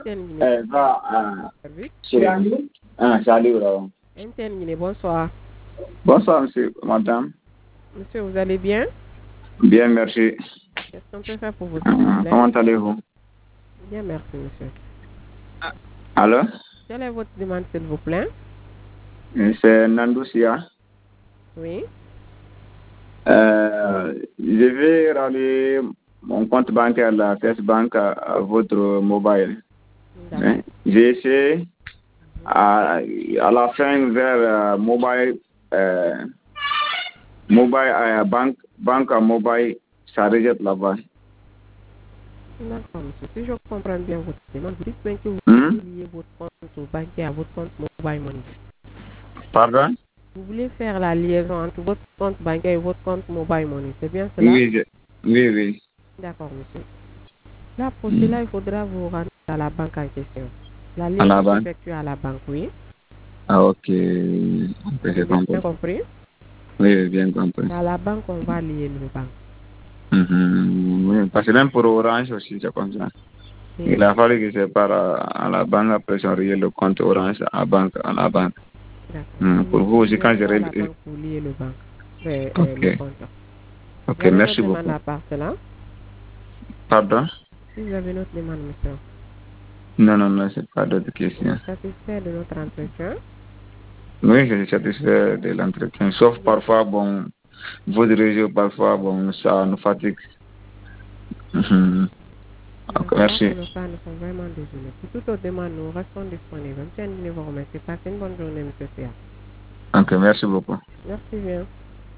Salut, bravo. Bonsoir. Bonsoir, monsieur, madame. Monsieur, vous allez bien? Bien, merci. Qu'est-ce qu'on peut faire pour vous, s'il vous plaît? Comment allez-vous? Bien, merci, monsieur. Allô? Quelle est votre demande, s'il vous plaît? C'est Nandousia. Oui. Je vais rallier mon compte bancaire à la Caisse Banque à votre mobile. J'ai essayé à la fin vers banque à mobile, ça rejette là-bas. D'accord, monsieur. Si je comprends bien votre demande, vous dites bien que vous voulez lier votre compte bancaire à votre compte mobile money. Pardon? Vous voulez faire la liaison entre votre compte bancaire et votre compte mobile money, c'est bien cela? Oui. D'accord, monsieur. Là, pour cela, il faudra vous rendre à la banque en question. La liaison À la banque? s'effectue à la banque, oui. Ah, ok. Vous avez bien compris? Oui, bien compris. À la banque, on va lier le banque. Oui, parce que même pour Orange aussi, c'est comme ça. Il a fallu que je parte à la banque, après j'envoie le compte Orange à la banque. Pour vous aussi, quand je à la banque pour lier le banque. Le compte. Ok, merci beaucoup. À part cela? Pardon? Si vous avez une autre demande, monsieur. Non, c'est pas d'autres questions. Vous êtes satisfait de notre entretien? Oui, je suis satisfait de l'entretien. Sauf parfois, votre réseau, parfois, ça nous fatigue. Ok, merci. Nous sommes vraiment désolés. Pour toute autre demande, nous restons disponibles. Je tiens à vous remercier. Passez une bonne journée, monsieur Sia. Ok, merci beaucoup. Merci bien.